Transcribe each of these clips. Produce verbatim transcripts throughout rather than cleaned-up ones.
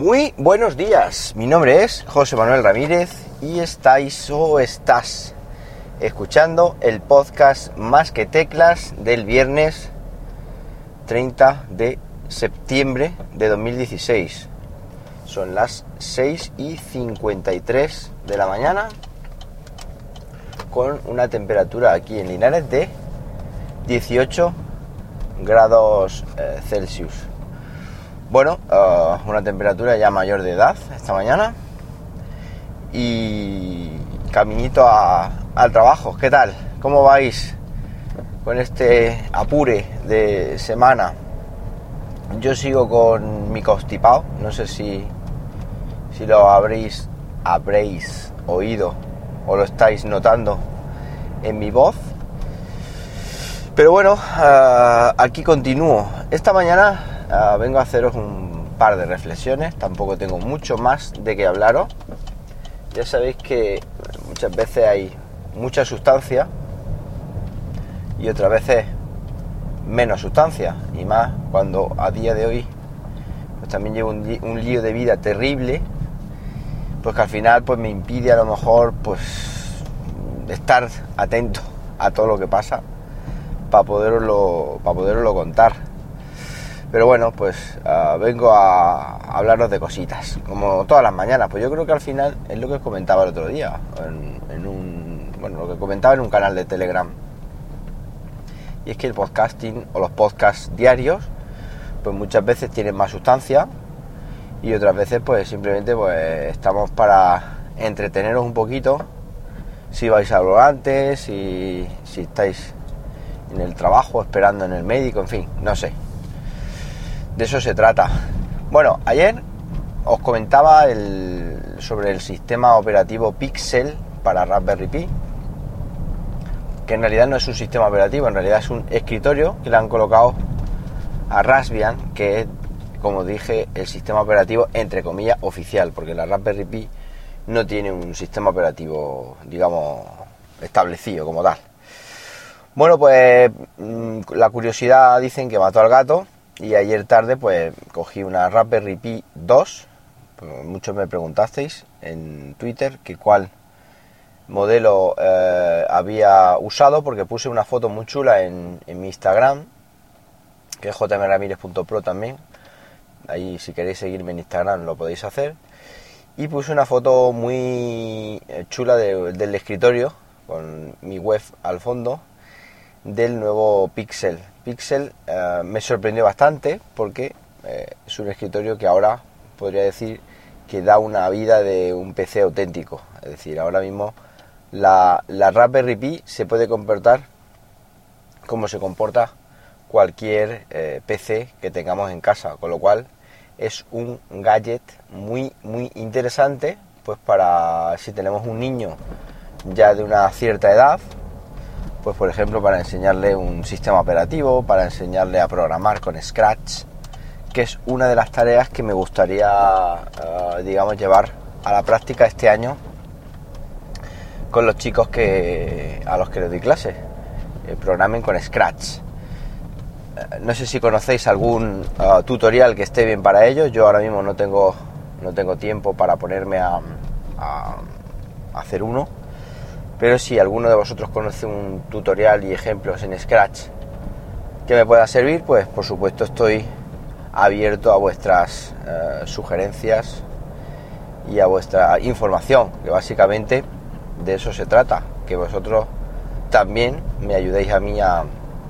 Muy buenos días, mi nombre es José Manuel Ramírez y estáis o estás escuchando el podcast Más que Teclas del viernes treinta de septiembre de dos mil dieciséis. Son las seis y cincuenta y tres de la mañana con una temperatura aquí en Linares de dieciocho grados eh, Celsius. Bueno, uh, una temperatura ya mayor de edad esta mañana y caminito a, al trabajo. ¿Qué tal? ¿Cómo vais con este apure de semana? Yo sigo con mi constipado, no sé si, si lo habréis, habréis oído o lo estáis notando en mi voz. Pero bueno, uh, aquí continúo. Esta mañana Uh, vengo a haceros un par de reflexiones, tampoco tengo mucho más de qué hablaros. Ya sabéis que muchas veces hay mucha sustancia y otras veces menos sustancia, y más cuando a día de hoy pues también llevo un, un lío de vida terrible, pues que al final pues me impide a lo mejor pues estar atento a todo lo que pasa para poderoslo, para poderoslo contar. Pero bueno, pues uh, vengo a hablaros de cositas, como todas las mañanas. Pues yo creo que al final es lo que os comentaba el otro día, en, en un, bueno, lo que comentaba en un canal de Telegram. Y es que el podcasting o los podcasts diarios, pues muchas veces tienen más sustancia y otras veces pues simplemente pues estamos para entreteneros un poquito. Si vais al volante, si, si estáis en el trabajo, esperando en el médico, en fin, no sé. De eso se trata. Bueno, ayer os comentaba el, sobre el sistema operativo Pixel para Raspberry Pi, que en realidad no es un sistema operativo, en realidad es un escritorio que le han colocado a Raspbian, que es, como dije, el sistema operativo entre comillas oficial, porque la Raspberry Pi no tiene un sistema operativo, digamos, establecido como tal. Bueno, pues la curiosidad dicen que mató al gato. Y ayer tarde pues cogí una Raspberry Pi dos. Muchos me preguntasteis en Twitter que cuál modelo eh, había usado, porque puse una foto muy chula en, en mi Instagram, que es j m ramírez punto pro también. Ahí si queréis seguirme en Instagram lo podéis hacer. Y puse una foto muy chula de, del escritorio con mi web al fondo del nuevo Pixel. Pixel eh, me sorprendió bastante porque eh, es un escritorio que ahora podría decir que da una vida de un P C auténtico. Es decir, ahora mismo la, la Raspberry Pi se puede comportar como se comporta cualquier eh, P C que tengamos en casa, con lo cual es un gadget muy muy interesante, pues para si tenemos un niño ya de una cierta edad, pues por ejemplo para enseñarle un sistema operativo, para enseñarle a programar con Scratch, que es una de las tareas que me gustaría, uh, digamos, llevar a la práctica este año con los chicos que a los que les doy clase, eh, programen con Scratch. Uh, no sé si conocéis algún uh, tutorial que esté bien para ellos. Yo ahora mismo no tengo, no tengo tiempo para ponerme a, a, a hacer uno. Pero si alguno de vosotros conoce un tutorial y ejemplos en Scratch que me pueda servir, pues por supuesto estoy abierto a vuestras eh, sugerencias y a vuestra información, que básicamente de eso se trata, que vosotros también me ayudéis a mí a,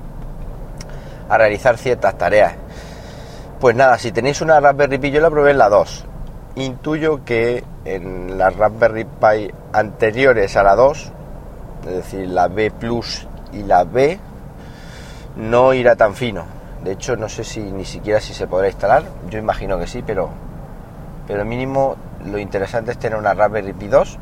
a realizar ciertas tareas. Pues nada, si tenéis una Raspberry Pi, yo la probé en la dos. Intuyo que en las Raspberry Pi anteriores a la dos, es decir, la B Plus y la B, no irá tan fino. De hecho, no sé si ni siquiera si se podrá instalar. Yo imagino que sí, pero pero mínimo lo interesante es tener una Raspberry Pi dos.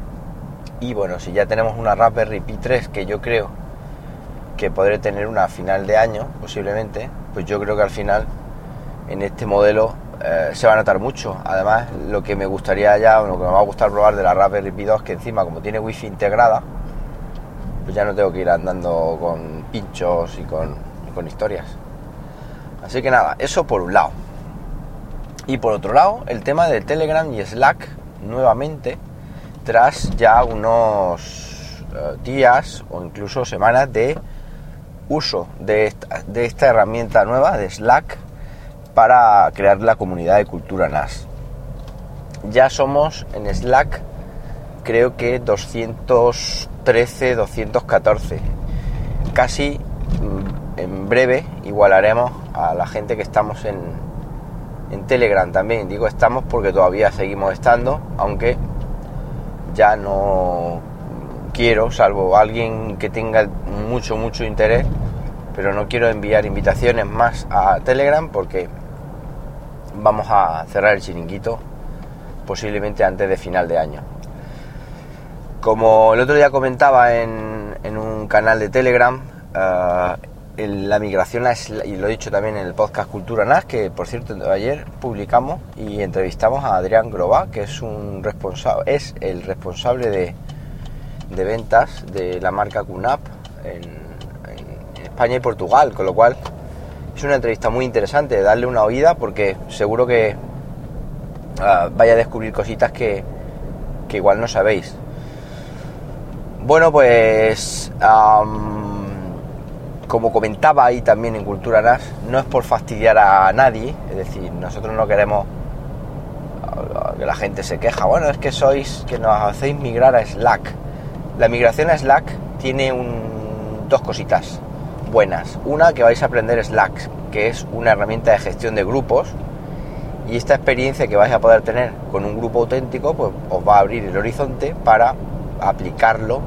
Y bueno, si ya tenemos una Raspberry Pi tres, que yo creo que podré tener una a final de año, posiblemente, pues yo creo que al final en este modelo eh, se va a notar mucho. Además, lo que me gustaría ya, lo que me va a gustar probar de la Raspberry Pi dos, que encima como tiene wifi integrada, pues ya no tengo que ir andando con pinchos y con, y con historias. Así que nada, eso por un lado. Y por otro lado, el tema de Telegram y Slack, nuevamente, tras ya unos uh, días o incluso semanas de uso de esta, de esta herramienta nueva de Slack para crear la comunidad de Cultura N A S. Ya somos en Slack, creo que doscientos trece, doscientos catorce. Casi en breve igualaremos a la gente que estamos en, en Telegram también. Digo estamos porque todavía seguimos estando, aunque ya no quiero, salvo alguien que tenga mucho, mucho interés, pero no quiero enviar invitaciones más a Telegram porque vamos a cerrar el chiringuito posiblemente antes de final de año. Como el otro día comentaba en, en un canal de Telegram, uh, el, la migración a Slack, y lo he dicho también en el podcast Cultura N A S, que por cierto ayer publicamos y entrevistamos a Adrián Grobá, que es un responsable, es el responsable de, de ventas de la marca Q N A P en, en España y Portugal, con lo cual es una entrevista muy interesante, darle una oída porque seguro que uh, vaya a descubrir cositas que, que igual no sabéis. Bueno, pues um, como comentaba ahí también en Cultura N A S, no es por fastidiar a nadie, es decir, nosotros no queremos que la gente se queja, bueno, es que sois, que nos hacéis migrar a Slack. La migración a Slack tiene un, dos cositas buenas. Una, que vais a aprender Slack, que es una herramienta de gestión de grupos, y esta experiencia que vais a poder tener con un grupo auténtico, pues os va a abrir el horizonte para aplicarlo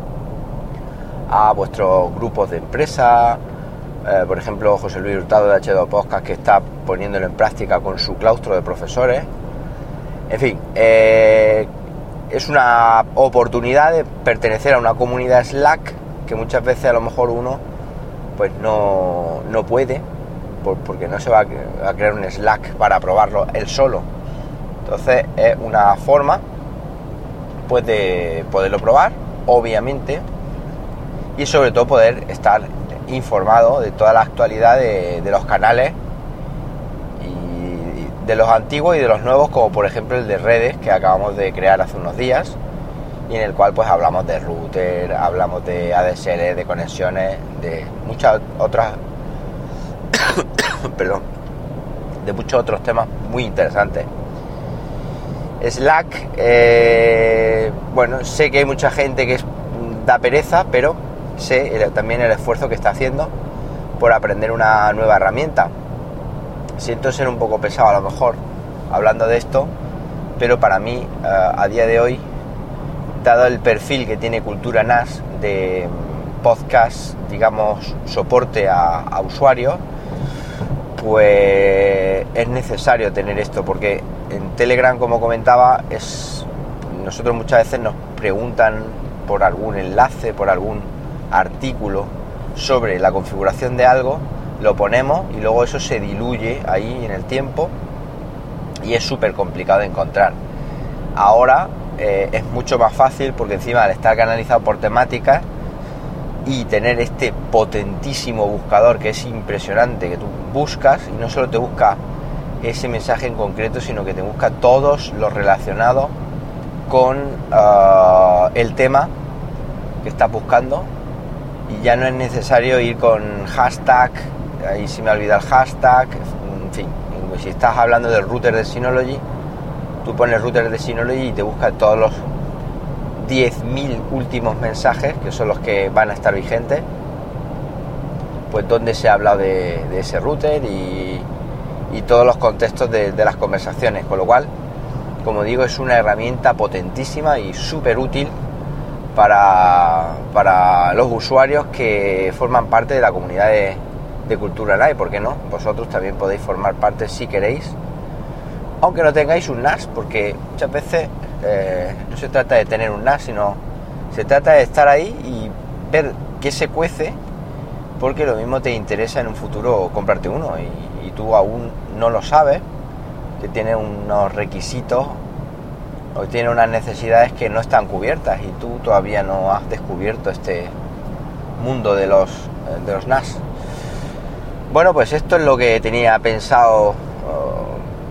a vuestros grupos de empresa. Eh, por ejemplo, José Luis Hurtado de H dos Podcast, que está poniéndolo en práctica con su claustro de profesores. En fin, eh, es una oportunidad de pertenecer a una comunidad Slack que muchas veces a lo mejor uno pues no, no puede, por, porque no se va a crear un Slack para probarlo él solo. Entonces es una forma pues de poderlo probar, obviamente, y sobre todo poder estar informado de toda la actualidad de, de los canales, y de los antiguos y de los nuevos, como por ejemplo el de redes que acabamos de crear hace unos días, y en el cual pues hablamos de router, hablamos de A D S L, de conexiones, de muchas otras perdón, de muchos otros temas muy interesantes. Slack, eh, bueno, sé que hay mucha gente que es, da pereza, pero sé el, también el esfuerzo que está haciendo por aprender una nueva herramienta. Siento ser un poco pesado a lo mejor hablando de esto, pero para mí uh, a día de hoy, dado el perfil que tiene Cultura N A S de podcast, digamos, soporte a, a usuarios, pues es necesario tener esto, porque en Telegram, como comentaba, es nosotros muchas veces nos preguntan por algún enlace, por algún artículo sobre la configuración de algo, lo ponemos y luego eso se diluye ahí en el tiempo y es súper complicado de encontrar. Ahora eh, es mucho más fácil, porque encima al estar canalizado por temáticas y tener este potentísimo buscador que es impresionante, que tú buscas y no solo te busca ese mensaje en concreto, sino que te busca todos los relacionados con uh, el tema que estás buscando, y ya no es necesario ir con hashtag, ahí se me olvida el hashtag, en fin, si estás hablando del router de Synology, tú pones router de Synology y te busca todos los diez mil últimos mensajes, que son los que van a estar vigentes, pues donde se ha hablado de, de ese router y, y todos los contextos de, de las conversaciones, con lo cual, como digo, es una herramienta potentísima y súper útil para, para los usuarios que forman parte de la comunidad de, de Cultura N A S, y por qué no, vosotros también podéis formar parte si queréis, aunque no tengáis un N A S, porque muchas veces eh, no se trata de tener un N A S, sino se trata de estar ahí y ver qué se cuece, porque lo mismo te interesa en un futuro comprarte uno y, y tú aún no lo sabes, que tiene unos requisitos o tiene unas necesidades que no están cubiertas y tú todavía no has descubierto este mundo de los, de los N A S. Bueno, pues esto es lo que tenía pensado uh,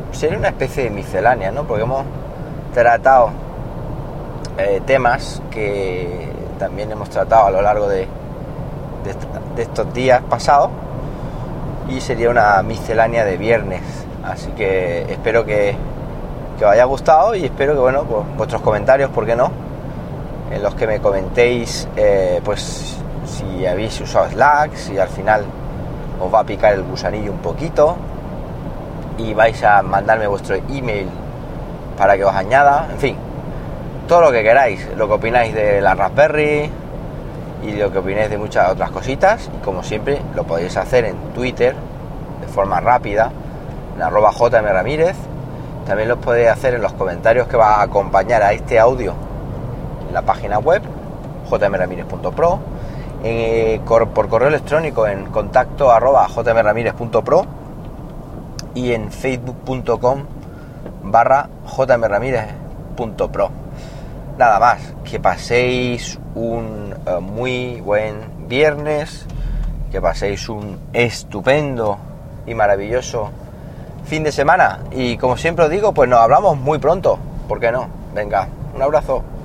sería una especie de miscelánea, ¿no? Porque hemos tratado eh, temas que también hemos tratado a lo largo de, de, de estos días pasados, y sería una miscelánea de viernes. Así que espero que, que os haya gustado, y espero que, bueno, pues vuestros comentarios, ¿por qué no?, en los que me comentéis eh, pues si habéis usado Slack, si al final os va a picar el gusanillo un poquito y vais a mandarme vuestro email para que os añada, en fin, todo lo que queráis, lo que opináis de la Raspberry y lo que opináis de muchas otras cositas. Y como siempre lo podéis hacer en Twitter de forma rápida, en arroba jmramírez. También lo podéis hacer en los comentarios que va a acompañar a este audio en la página web j m ramírez punto pro, eh, cor, por correo electrónico en contacto arroba j m ramírez punto pro y en facebook punto com barra j m ramírez punto pro. Nada más, que paséis un uh, muy buen viernes, que paséis un estupendo y maravilloso fin de semana, y como siempre os digo, pues nos hablamos muy pronto, ¿por qué no? Venga, un abrazo.